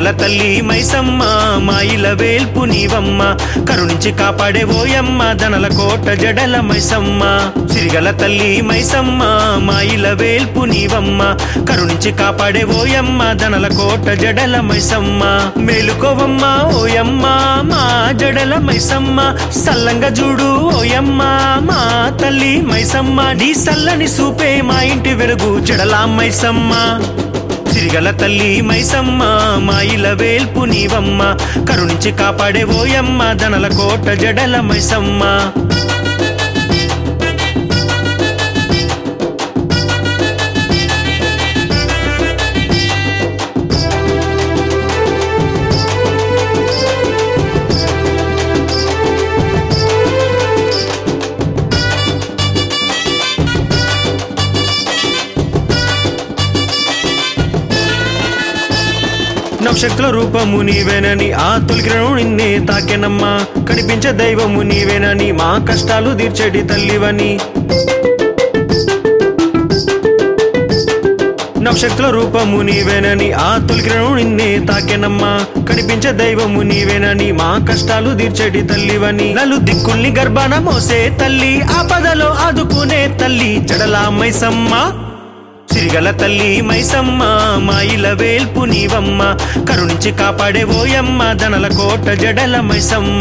సిరిగల తల్లి మైసమ్మ మాయిల వేల్పు నీవమ్మ కరుణించి కాపాడే ఓయమ్మ దనల కోట జడల మైసమ్మ సిరిగల తల్లి మైసమ్మ మాయిల వేల్పు నీవమ్మ కరుణించి కాపాడే ఓయమ్మ దనల కోట జడల మైసమ్మ మేలుకోవమ్మ ఓయమ్మ మా జడల మైసమ్మ సల్లంగా చూడు ఓయమ్మ మా తల్లి మైసమ్మ నీ సల్లని సూపే మా ఇంటి వెలుగు జడల మైసమ్మ సిరిగల తల్లి మైసమ్మ మాయిల వేల్పు నీవమ్మ కరుణించి కాపాడే ఓయమ్మ దనల కోట జడల మైసమ్మ నవశక్తుల రూపము నీవేనని ఆ తొలికిరణం నిన్నే తాకెనమ్మా కనిపించే దైవము నీవేనని మా కష్టాలు తీర్చేటి తల్లివని నవశక్తుల రూపము నీవేనని ఆ తొలికిరణం నిన్నే తాకెనమ్మా కనిపించే దైవము నీవేనని మా కష్టాలు తీర్చేటి తల్లివని నలు దిక్కుల్ని గర్భాన మోసే తల్లి ఆపదలో ఆదుకునే తల్లి జడల మైసమ్మ సిరిగల తల్లి మైసమ్మ మాయిల వేల్పు నీవమ్మ కరుణించి కాపాడే ఓయమ్మ దనల కోట జడల మైసమ్మ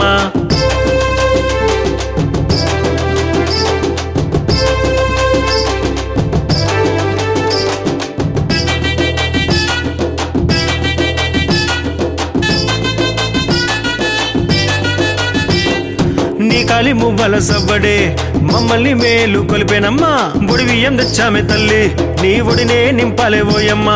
నీ కాలి మువ్వల సవ్వడే మమ్మల్ని మేలు కొలిపేనమ్మా బుడి బియ్యం తెచ్చామే తల్లి నీ ఒడినే నింపాలే ఓయమ్మ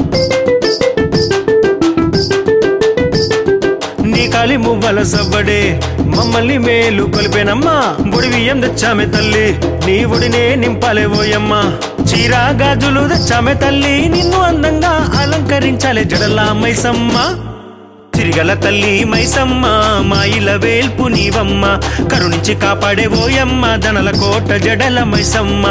నీ కాలి మువ్వల సవ్వడే మమ్మల్ని మేలు కొలిపేనమ్మా బుడి బియ్యం తెచ్చామే తల్లి నీ ఒడినే నింపాలే ఓయమ్మ చీరా గాజులు తెచ్చామే తల్లి నిన్ను అందంగా అలంకరించాలే జడల మైసమ్మ సిరిగల తల్లి మైసమ్మ మాయిల వేల్పు నీవమ్మ కరుణించి కాపాడే ఓయమ్మ దనల కోట జడల మైసమ్మ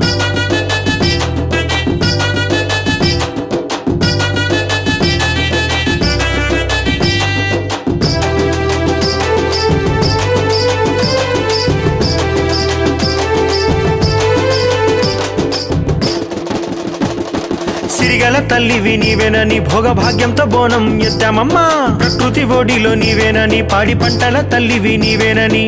సిరిగల తల్లివి నీవేనని భోగభాగ్యంతో బోనం ఎత్తామమ్మా ప్రకృతి ఓడిలో నీవేనని పాడి పంటల తల్లివి నీవేనని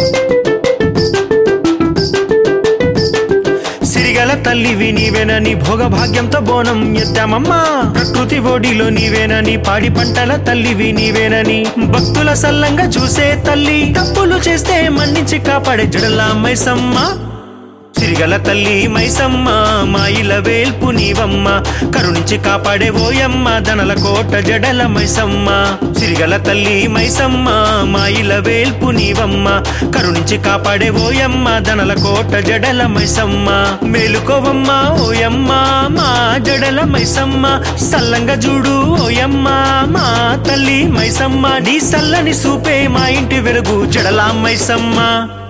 సిరిగల తల్లివి నీవేనని భోగభాగ్యంతో బోనం ఎత్తామమ్మా ప్రకృతి ఓడిలో నీవేనని పాడి పంటల తల్లివి నీవేనని భక్తుల సల్లంగా చూసే తల్లి తప్పులు చేస్తే మన్నించి కాపాడే జడల మైసమ్మ సిరిగల తల్లి మైసమ్మ మాయిల వేల్పు నీవమ్మ కరుణించి కాపాడే ఓయమ్మ దనల కోట జడల మైసమ్మ సిరిగల తల్లి మైసమ్మ మాయిల వేల్పు నీవమ్మ కరుణించి కాపాడే ఓయమ్మ దనల కోట జడల మైసమ్మ మేలుకోవమ్మ ఓయమ్మ మా జడల మైసమ్మ సల్లంగా చూడు ఓయమ్మ మా తల్లి మైసమ్మ నీ సల్లని సూపే మా ఇంటి వెలుగు జడల మైసమ్మ